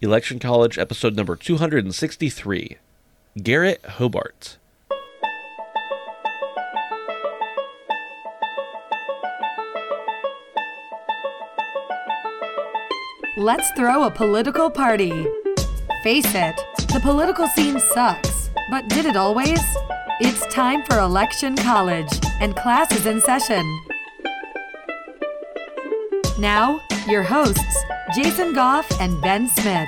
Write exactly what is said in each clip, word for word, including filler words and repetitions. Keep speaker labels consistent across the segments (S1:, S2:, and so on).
S1: Election College, episode number two hundred sixty-three, Garrett Hobart.
S2: Let's throw a political party. Face it, the political scene sucks, but did it always? It's time for Election College, and class is in session. Now, your hosts, Jason Goff and Ben Smith.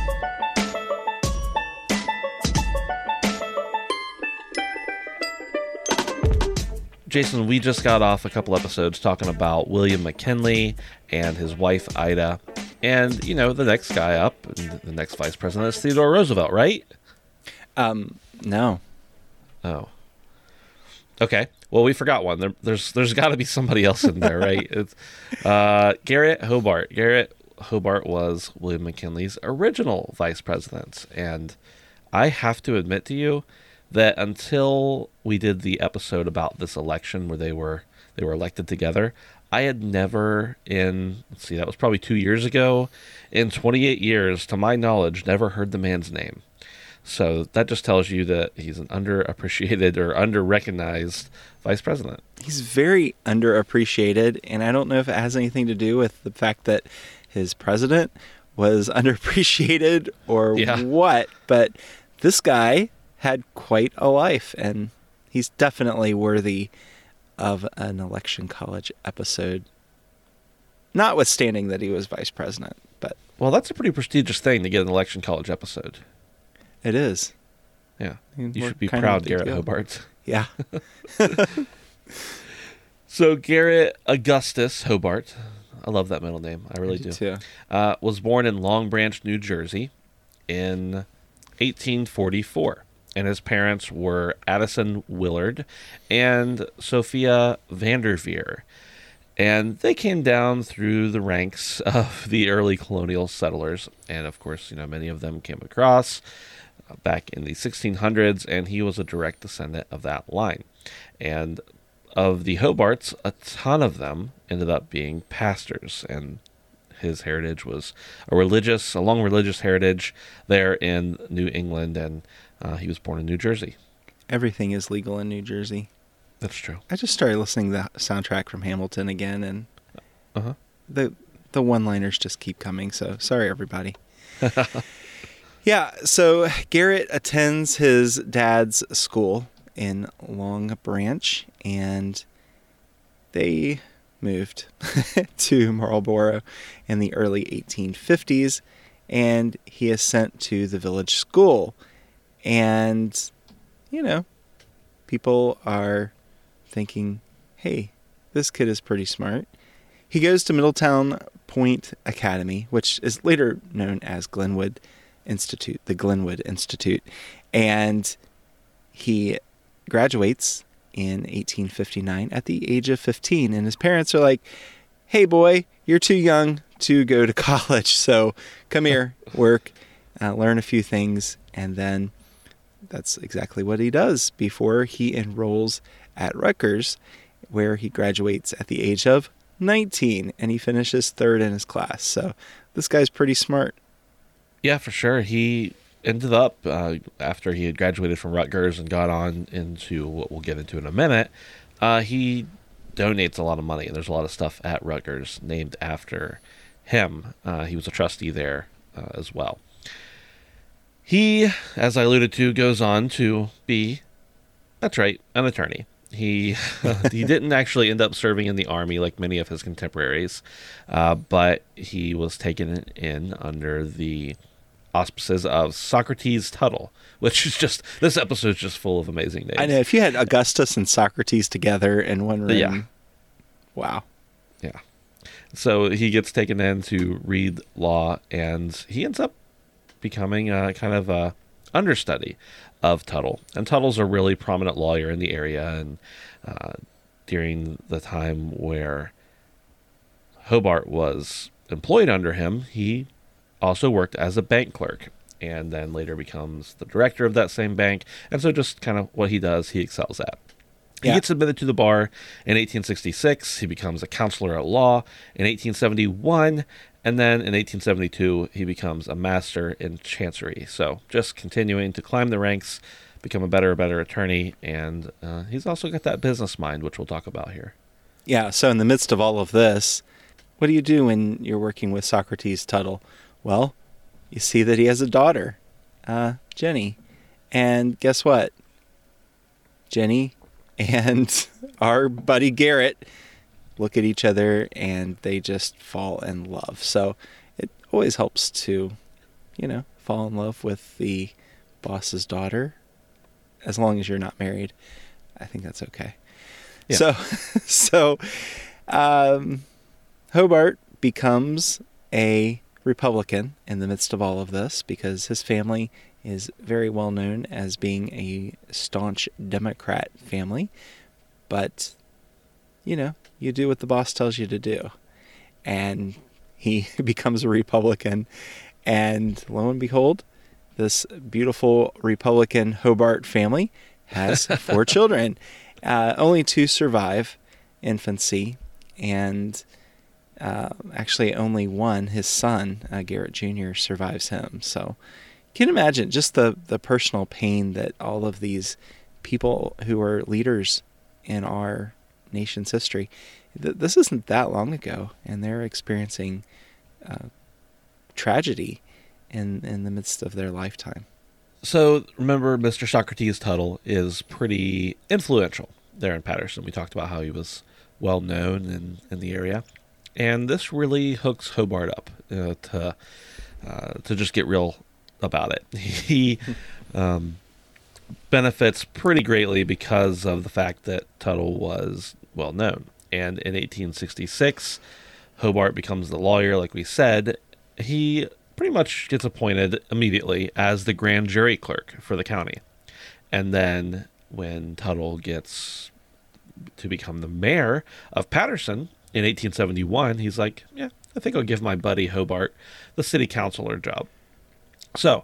S1: Jason, we just got off a couple episodes talking about William McKinley and his wife, Ida. And, you know, the next guy up, the next vice president is Theodore Roosevelt, right?
S3: Um, no.
S1: Oh. Okay. Well, we forgot one. There, there's there's got to be somebody else in there, right? It's uh, Garrett Hobart. Garrett Hobart was William McKinley's original vice president. And I have to admit to you that until we did the episode about this election where they were they were elected together, I had never in, let's see, that was probably two years ago, in twenty-eight years, to my knowledge, never heard the man's name. So that just tells you that he's an underappreciated or under-recognized vice president.
S3: He's very underappreciated, and I don't know if it has anything to do with the fact that his president was underappreciated or
S1: Yeah.
S3: what, but this guy had quite a life, and he's definitely worthy of an Election College episode, notwithstanding that he was vice president. But
S1: Well, that's a pretty prestigious thing to get an Election College episode.
S3: it is.
S1: Yeah.
S3: And
S1: You
S3: we're
S1: should be
S3: kind of
S1: proud,
S3: a big
S1: Garrett
S3: deal.
S1: Hobart.
S3: Yeah.
S1: So Garrett Augustus Hobart, I love that middle name. I really
S3: I
S1: do.
S3: do too.
S1: Uh, was born in Long Branch, New Jersey in eighteen forty-four. And his parents were Addison Willard and Sophia Vanderveer. And they came down through the ranks of the early colonial settlers. And of course, you know, many of them came across uh, back in the sixteen hundreds, and he was a direct descendant of that line. And of the Hobarts, a ton of them ended up being pastors, and his heritage was a religious, a long religious heritage there in New England, and uh, he was born in New Jersey.
S3: Everything is legal in New Jersey.
S1: That's true.
S3: I just started listening to the soundtrack from Hamilton again, and
S1: Uh-huh.
S3: the the one-liners just keep coming, so sorry, everybody. Yeah, so Garrett attends his dad's school in Long Branch, and they moved to Marlborough in the early eighteen fifties, and he is sent to the village school. And, you know, people are thinking, hey, this kid is pretty smart. He goes to Middletown Point Academy, which is later known as Glenwood Institute, the Glenwood Institute, and he graduates in eighteen fifty-nine at the age of fifteen, and his parents are like, hey boy, you're too young to go to college, so come here, work, uh, learn a few things, and then that's exactly what he does before he enrolls at Rutgers, where he graduates at the age of nineteen, and he finishes third in his class. So this guy's pretty smart.
S1: Yeah, for sure. He ended up, uh, after he had graduated from Rutgers and got on into what we'll get into in a minute, uh, he donates a lot of money. And there's a lot of stuff at Rutgers named after him. Uh, he was a trustee there uh, as well. He, as I alluded to, goes on to be, that's right, an attorney. He he didn't actually end up serving in the army like many of his contemporaries, uh, but he was taken in under the auspices of Socrates Tuttle, which is just, this episode is just full of amazing names.
S3: I know, if you had Augustus and Socrates together in one room,
S1: Yeah.
S3: Wow.
S1: Yeah. So he gets taken in to read law, and he ends up becoming a kind of a understudy of Tuttle. And Tuttle's a really prominent lawyer in the area, and uh, during the time where Hobart was employed under him, he also worked as a bank clerk, and then later becomes the director of that same bank. And so just kind of what he does, he excels at. He
S3: Yeah.
S1: gets admitted to the bar in eighteen sixty-six. He becomes a counselor at law in eighteen seventy-one, And then in eighteen seventy-two, he becomes a master in chancery. So just continuing to climb the ranks, become a better and better attorney. And uh, he's also got that business mind, which we'll talk about here.
S3: Yeah, so in the midst of all of this, what do you do when you're working with Socrates Tuttle? Well, you see that he has a daughter, uh, Jenny. And guess what? Jenny and our buddy Garrett look at each other and they just fall in love. So it always helps to, you know, fall in love with the boss's daughter, as long as you're not married. I think that's okay. Yeah. So, so um, Hobart becomes a Republican in the midst of all of this because his family is very well known as being a staunch Democrat family. But, you know, you do what the boss tells you to do. And he becomes a Republican. And lo and behold, this beautiful Republican Hobart family has four children. Uh, only two survive infancy. And uh, actually only one, his son, uh, Garrett Junior, survives him. So you can imagine just the, the personal pain that all of these people who are leaders in our nation's history, th- this isn't that long ago, and they're experiencing uh, tragedy in, in the midst of their lifetime.
S1: So remember, Mister Socrates Tuttle is pretty influential there in Paterson. We talked about how he was well known in, in the area. And this really hooks Hobart up uh, to uh, to just get real about it. He um, benefits pretty greatly because of the fact that Tuttle was well known. And in eighteen sixty-six, Hobart becomes the lawyer, like we said. He pretty much gets appointed immediately as the grand jury clerk for the county. And then when Tuttle gets to become the mayor of Paterson in eighteen seventy-one, he's like, yeah, I think I'll give my buddy Hobart the city councilor job. So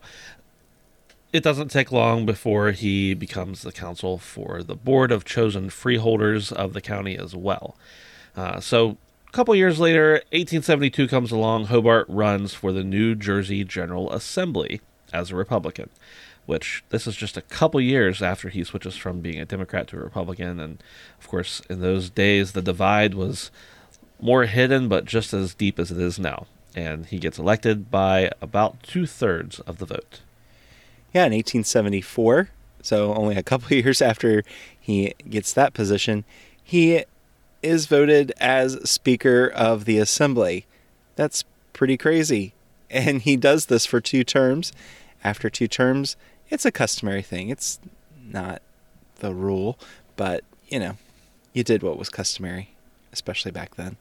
S1: it doesn't take long before he becomes the counsel for the board of chosen freeholders of the county as well. Uh, so a couple years later, eighteen seventy-two comes along. Hobart runs for the New Jersey General Assembly as a Republican, which this is just a couple years after he switches from being a Democrat to a Republican. And of course, in those days, the divide was more hidden, but just as deep as it is now. And he gets elected by about two-thirds of the vote.
S3: Yeah, in eighteen seventy-four, so only a couple of years after he gets that position, he is voted as Speaker of the Assembly. That's pretty crazy. And he does this for two terms. After two terms, it's a customary thing. It's not the rule, but, you know, you did what was customary, especially back then.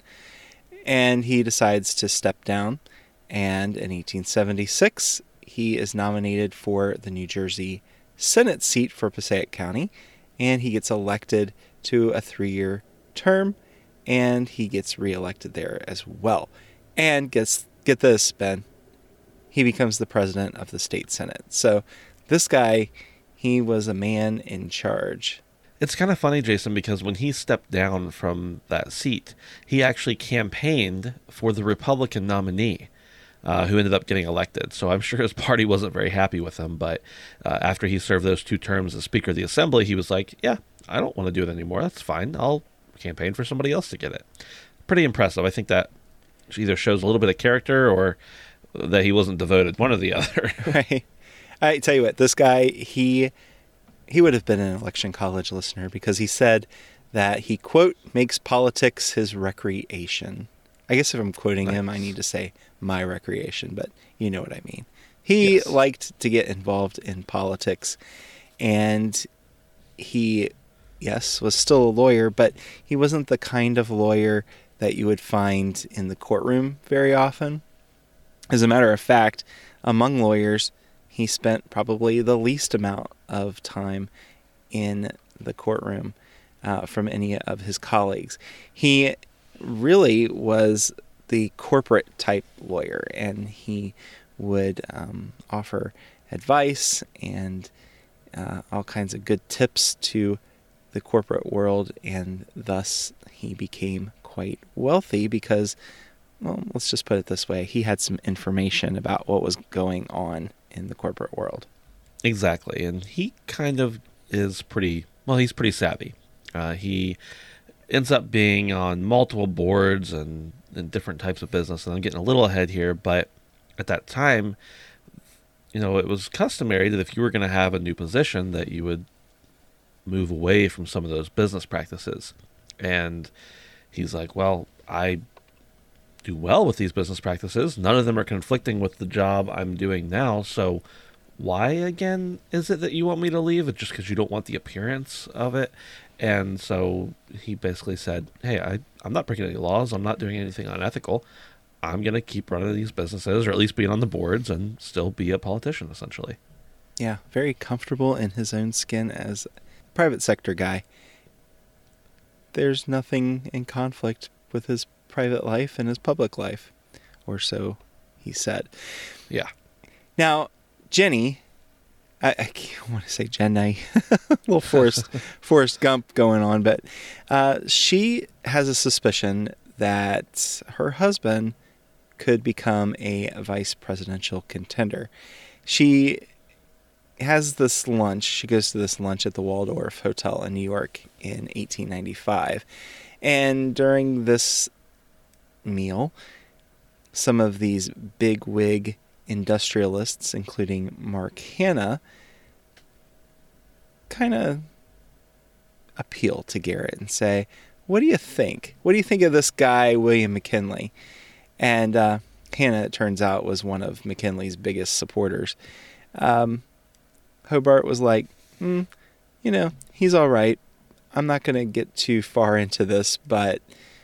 S3: And he decides to step down, and in eighteen seventy-six, he is nominated for the New Jersey Senate seat for Passaic County, and he gets elected to a three-year term, and he gets reelected there as well. And gets, get this, Ben, he becomes the president of the state senate. So this guy, he was a man in charge.
S1: It's kind of funny, Jason, because when he stepped down from that seat, he actually campaigned for the Republican nominee, uh, who ended up getting elected. So I'm sure his party wasn't very happy with him. But uh, after he served those two terms as Speaker of the Assembly, he was like, yeah, I don't want to do it anymore. That's fine. I'll campaign for somebody else to get it. Pretty impressive. I think that either shows a little bit of character or that he wasn't devoted, one or the other.
S3: Right. I tell you what, this guy, he... He would have been an election college listener because he said that he, quote, makes politics his recreation. I guess if I'm quoting nice. him, I need to say my recreation, but you know what I mean. He yes. liked to get involved in politics, and he, yes, was still a lawyer, but he wasn't the kind of lawyer that you would find in the courtroom very often. As a matter of fact, among lawyers, he spent probably the least amount of time in the courtroom uh, from any of his colleagues. He really was the corporate type lawyer, and he would um, offer advice and uh, all kinds of good tips to the corporate world, and thus he became quite wealthy because well, let's just put it this way. He had some information about what was going on in the corporate world.
S1: Exactly. And he kind of is pretty, well, he's pretty savvy. Uh, he ends up being on multiple boards and, and different types of business. And I'm getting a little ahead here, but at that time, you know, it was customary that if you were going to have a new position that you would move away from some of those business practices. And he's like, well, I do well with these business practices. None of them are conflicting with the job I'm doing now. So why, again, is it that you want me to leave? It's just because you don't want the appearance of it. And so he basically said, hey, I, I'm not breaking any laws. I'm not doing anything unethical. I'm going to keep running these businesses, or at least being on the boards, and still be a politician, essentially.
S3: Yeah, very comfortable in his own skin as a private sector guy. There's nothing in conflict with his private life and his public life, or so he said.
S1: Yeah.
S3: Now, Jenny, I, I want to say Jenny, a little Forrest, Forrest Gump going on, but uh, she has a suspicion that her husband could become a vice presidential contender. She has this lunch. She goes to this lunch at the Waldorf Hotel in New York in eighteen ninety-five. And during this meal, some of these big-wig industrialists, including Mark Hanna, kind of appeal to Garrett and say, what do you think? What do you think of this guy, William McKinley? And uh, Hanna, it turns out, was one of McKinley's biggest supporters. Um, Hobart was like, mm, you know, he's all right. I'm not going to get too far into this, but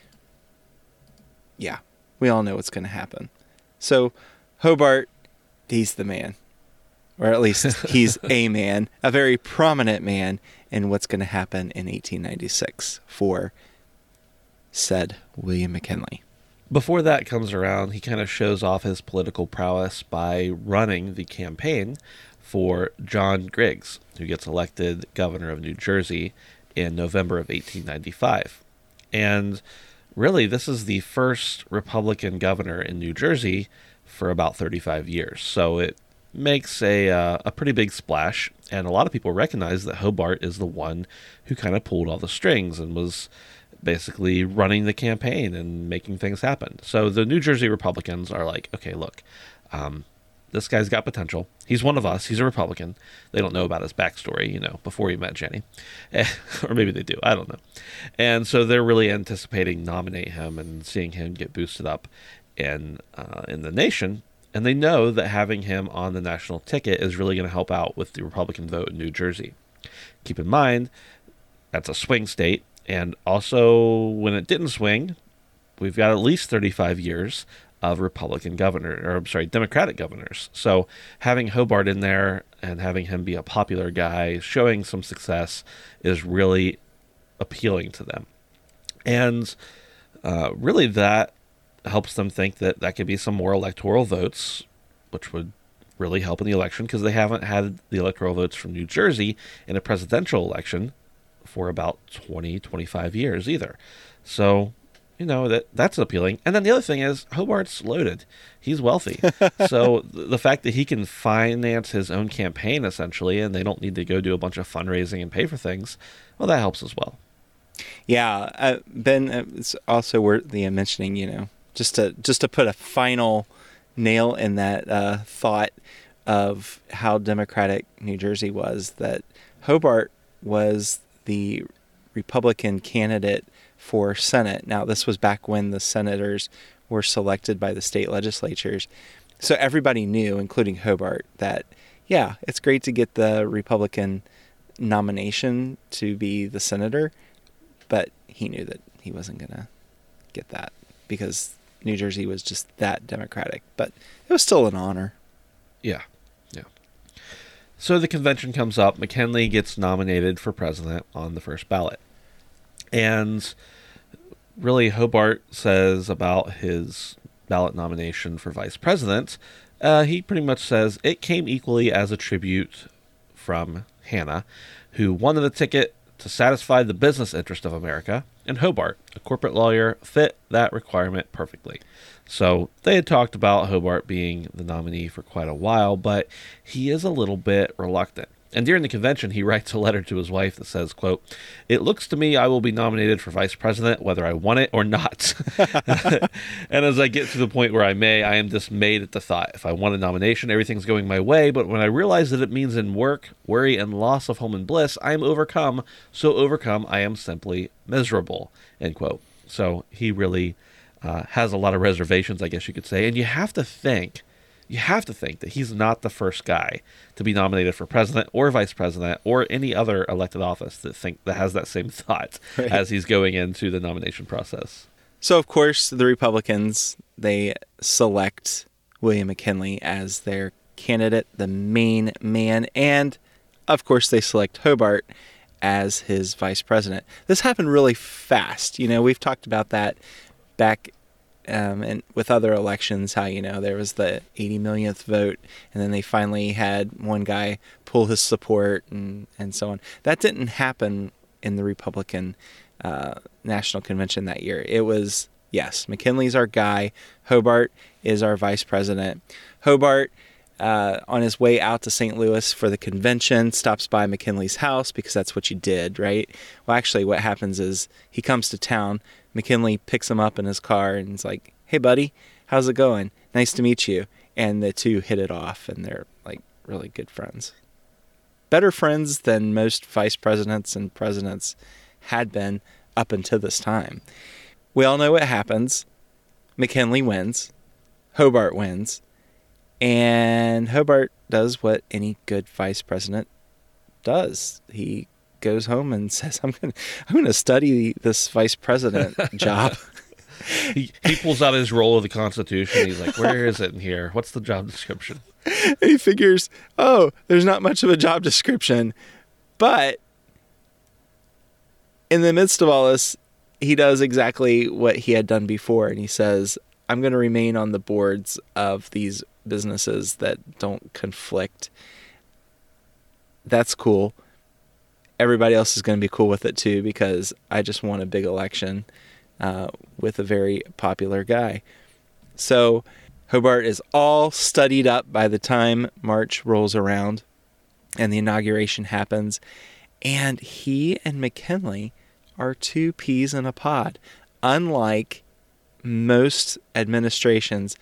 S3: yeah, we all know what's going to happen. So Hobart, he's the man. Or at least he's a man, a very prominent man in what's going to happen in eighteen ninety-six for said William McKinley.
S1: Before that comes around, he kind of shows off his political prowess by running the campaign for John Griggs, who gets elected governor of New Jersey in November of eighteen ninety-five. And really, this is the first Republican governor in New Jersey for about thirty-five years. So it makes a uh, a pretty big splash, and a lot of people recognize that Hobart is the one who kind of pulled all the strings and was basically running the campaign and making things happen. So the New Jersey Republicans are like, okay, look, um, this guy's got potential. He's one of us. He's a Republican. They don't know about his backstory, you know, before he met Jenny. Or maybe they do. I don't know. And so they're really anticipating nominate him and seeing him get boosted up in, uh, in the nation. And they know that having him on the national ticket is really going to help out with the Republican vote in New Jersey. Keep in mind, that's a swing state. And also, when it didn't swing, we've got at least thirty-five years of Republican governor, or I'm sorry, Democratic governors. So having Hobart in there and having him be a popular guy, showing some success, is really appealing to them. And uh, really that helps them think that that could be some more electoral votes, which would really help in the election, because they haven't had the electoral votes from New Jersey in a presidential election for about twenty, twenty-five years either. So, you know, that that's appealing. And then the other thing is, Hobart's loaded. He's wealthy. So the fact that he can finance his own campaign, essentially, and they don't need to go do a bunch of fundraising and pay for things, well, that helps as well.
S3: Yeah, uh, Ben, uh, it's also worthy of mentioning, you know, just to just to put a final nail in that uh, thought of how Democratic New Jersey was, that Hobart was the Republican candidate for Senate. Now, this was back when the senators were selected by the state legislatures. So everybody knew, including Hobart, that, yeah, it's great to get the Republican nomination to be the senator, but he knew that he wasn't going to get that because New Jersey was just that Democratic. But it was still an honor.
S1: Yeah, yeah. So the convention comes up. McKinley gets nominated for president on the first ballot. And really, Hobart says about his ballot nomination for vice president, uh, he pretty much says it came equally as a tribute from Hanna, who wanted the ticket to satisfy the business interest of America, and Hobart, a corporate lawyer, fit that requirement perfectly. So they had talked about Hobart being the nominee for quite a while, but he is a little bit reluctant. And during the convention, he writes a letter to his wife that says, quote, "It looks to me I will be nominated for vice president whether I want it or not. And as I get to the point where I may, I am dismayed at the thought. If I want a nomination, everything's going my way. But when I realize that it means in work, worry, and loss of home and bliss, I am overcome. So overcome, I am simply miserable," end quote. So he really uh, has a lot of reservations, I guess you could say. And you have to think, you have to think that he's not the first guy to be nominated for president or vice president or any other elected office that think that has that same thought right. as he's going into the nomination process.
S3: So, of course, the Republicans, they select William McKinley as their candidate, the main man, and, of course, they select Hobart as his vice president. This happened really fast. You know, we've talked about that back Um, and with other elections, how, you know, there was the eighty millionth vote, and then they finally had one guy pull his support and, and so on. That didn't happen in the Republican uh, National Convention that year. It was, yes, McKinley's our guy. Hobart is our vice president. Hobart, uh, on his way out to Saint Louis for the convention, stops by McKinley's house because that's what you did, right? Well, actually, what happens is he comes to town. McKinley picks him up in his car and he's like, "Hey, buddy, how's it going? Nice to meet you." And the two hit it off, and they're like really good friends. Better friends than most vice presidents and presidents had been up until this time. We all know what happens. McKinley wins. Hobart wins. And Hobart does what any good vice president does. He goes home and says, I'm going to I'm going to study this vice president job.
S1: he, he pulls out his roll of the Constitution. He's like, where is it in here? What's the job description?
S3: And he figures, oh, there's not much of a job description. But in the midst of all this, he does exactly what he had done before. And he says, I'm going to remain on the boards of these businesses that don't conflict. That's cool. Everybody else is going to be cool with it too, because I just won a big election uh, with a very popular guy. So Hobart is all studied up by the time March rolls around and the inauguration happens. And he and McKinley are two peas in a pod. Unlike most administrations,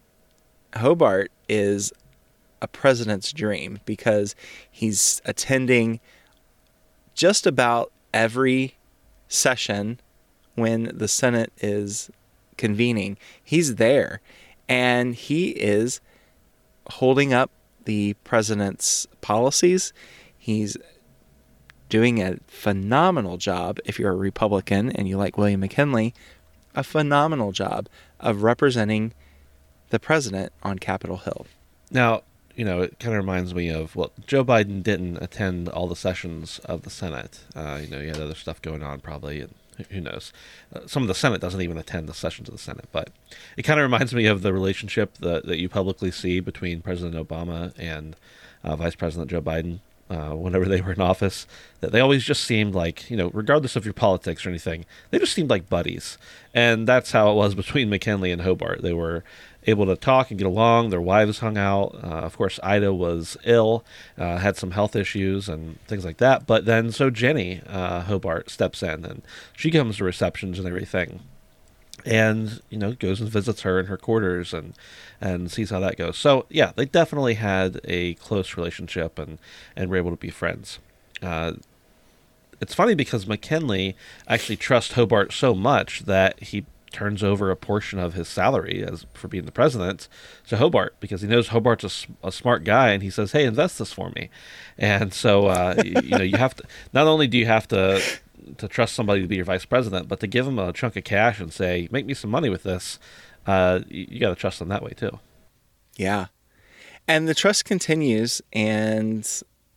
S3: Hobart is a president's dream because he's attending just about every session when the Senate is convening. He's there, and he is holding up the president's policies. He's doing a phenomenal job, if you're a Republican and you like William McKinley, a phenomenal job of representing the president on Capitol Hill.
S1: Now, you know, it kind of reminds me of, well, Joe Biden didn't attend all the sessions of the Senate. Uh, you know, he had other stuff going on probably, and who knows. Uh, some of the Senate doesn't even attend the sessions of the Senate, but it kind of reminds me of the relationship that, that you publicly see between President Obama and uh, Vice President Joe Biden uh, whenever they were in office. That they always just seemed like, you know, regardless of your politics or anything, they just seemed like buddies. And that's how it was between McKinley and Hobart. They were able to talk and get along. Their wives hung out. Uh, of course, Ida was ill, uh, had some health issues and things like that. But then so Jenny uh, Hobart steps in, and she comes to receptions and everything. And, you know, goes and visits her in her quarters and, and sees how that goes. So, yeah, they definitely had a close relationship and, and were able to be friends. Uh, it's funny because McKinley actually trusts Hobart so much that he turns over a portion of his salary as for being the president to Hobart, because he knows Hobart's a, a smart guy, and he says, hey, invest this for me. And so, uh, you, you know, you have to, not only do you have to, to trust somebody to be your vice president, but to give them a chunk of cash and say, make me some money with this, uh, you, you got to trust them that way too.
S3: Yeah. And the trust continues, and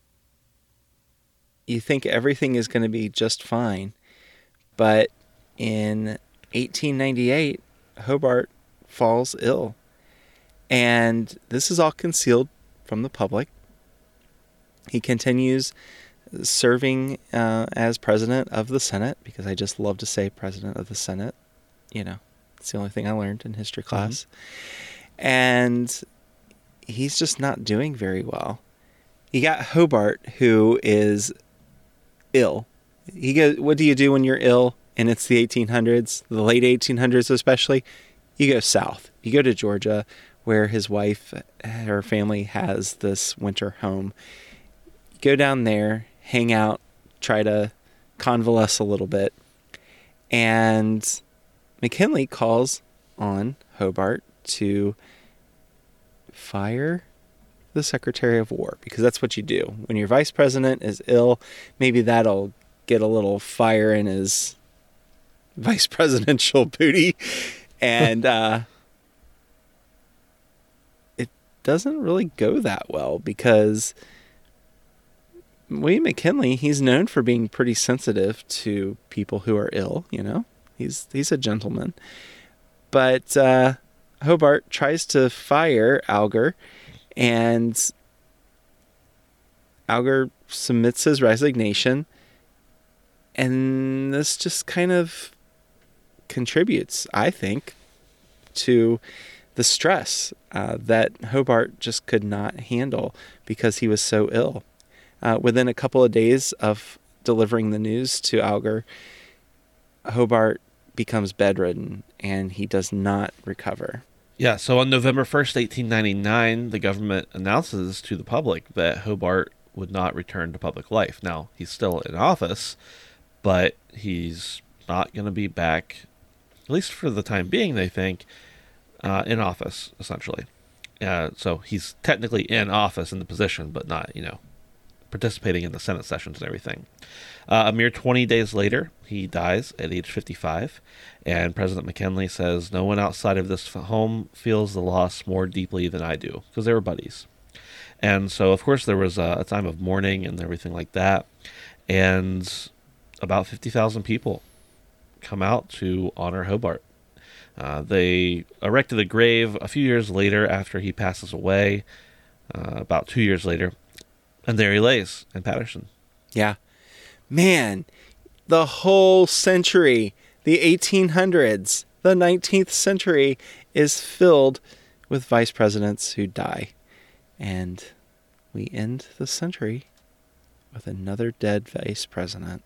S3: you think everything is going to be just fine. But in eighteen ninety-eight, Hobart falls ill. And this is all concealed from the public. He continues serving uh, as president of the Senate, because I just love to say president of the Senate. You know, it's the only thing I learned in history class. Mm-hmm. And he's just not doing very well. You got Hobart, who is ill. He goes, what do you do when you're ill and it's the eighteen hundreds, the late eighteen hundreds especially? You go south. You go to Georgia, where his wife, her family has this winter home. Go down there, hang out, try to convalesce a little bit. And McKinley calls on Hobart to fire the Secretary of War, because that's what you do. When your vice president is ill, maybe that'll get a little fire in his vice presidential booty. And uh, it doesn't really go that well, because William McKinley, he's known for being pretty sensitive to people who are ill, you know. He's he's a gentleman. But uh, Hobart tries to fire Alger, and Alger submits his resignation, and this just kind of contributes, I think, to the stress uh, that Hobart just could not handle because he was so ill. Uh, within a couple of days of delivering the news to Alger, Hobart becomes bedridden and he does not recover.
S1: Yeah, so on November first, eighteen ninety-nine, the government announces to the public that Hobart would not return to public life. Now, he's still in office, but he's not going to be back, at least for the time being, they think, uh, in office, essentially. Uh, so he's technically in office in the position, but not, you know, participating in the Senate sessions and everything. Uh, a mere twenty days later, he dies at age fifty-five, and President McKinley says, "No one outside of this home feels the loss more deeply than I do," because they were buddies. And so, of course, there was a, a time of mourning and everything like that, and about fifty thousand people come out to honor Hobart. Uh, they erected a grave a few years later after he passes away, uh, about two years later, and there he lays in Paterson.
S3: Yeah. Man, the whole century, the eighteen hundreds, the nineteenth century is filled with vice presidents who die. And we end the century with another dead vice president.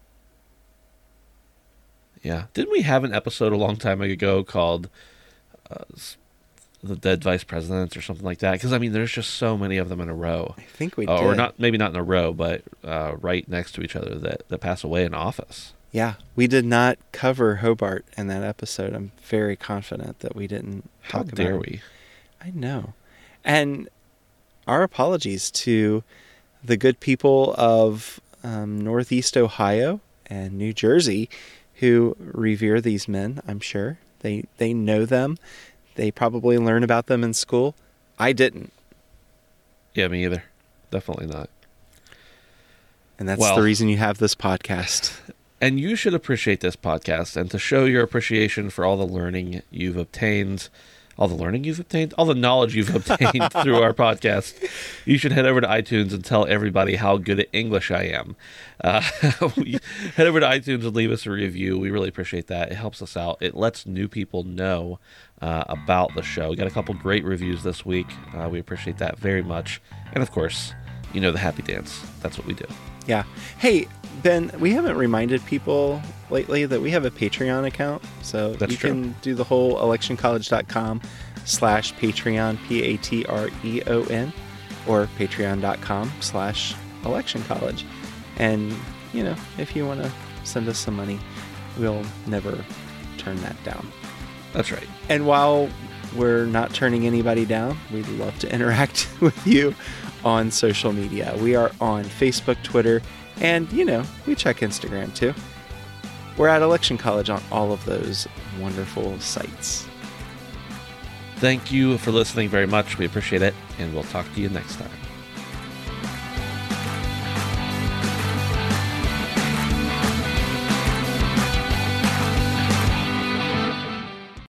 S1: Yeah. Didn't we have an episode a long time ago called uh, The Dead Vice Presidents or something like that? Because, I mean, there's just so many of them in a row.
S3: I think we
S1: uh,
S3: did.
S1: Or not, maybe not in a row, but uh, right next to each other that, that pass away in office.
S3: Yeah. We did not cover Hobart in that episode. I'm very confident that we didn't
S1: How
S3: talk about
S1: dare
S3: it.
S1: we?
S3: I know. And our apologies to the good people of um, Northeast Ohio and New Jersey who revere these men, I'm sure. They they know them. They probably learn about them in school. I didn't.
S1: Yeah, me either. Definitely not.
S3: And that's
S1: Well,
S3: the reason you have this podcast.
S1: And you should appreciate this podcast, and to show your appreciation for all the learning you've obtained, all the learning you've obtained, all the knowledge you've obtained through our podcast, you should head over to iTunes and tell everybody how good at English I am. Uh, head over to iTunes and leave us a review. We really appreciate that. It helps us out. It lets new people know uh, about the show. We got a couple great reviews this week. Uh, we appreciate that very much. And of course, you know the happy dance. That's what we do.
S3: Yeah. Hey, Ben, we haven't reminded people lately that we have a Patreon account. So
S1: That's
S3: you
S1: true.
S3: can do the whole election college dot com slash Patreon, P A T R E O N, or patreon.com slash election college. And, you know, if you want to send us some money, we'll never turn that down.
S1: That's right.
S3: And while we're not turning anybody down, we'd love to interact with you on social media. We are on Facebook, Twitter, and, you know, we check Instagram too. We're at Election College on all of those wonderful sites.
S1: Thank you for listening very much. We appreciate it, and we'll talk to you next time.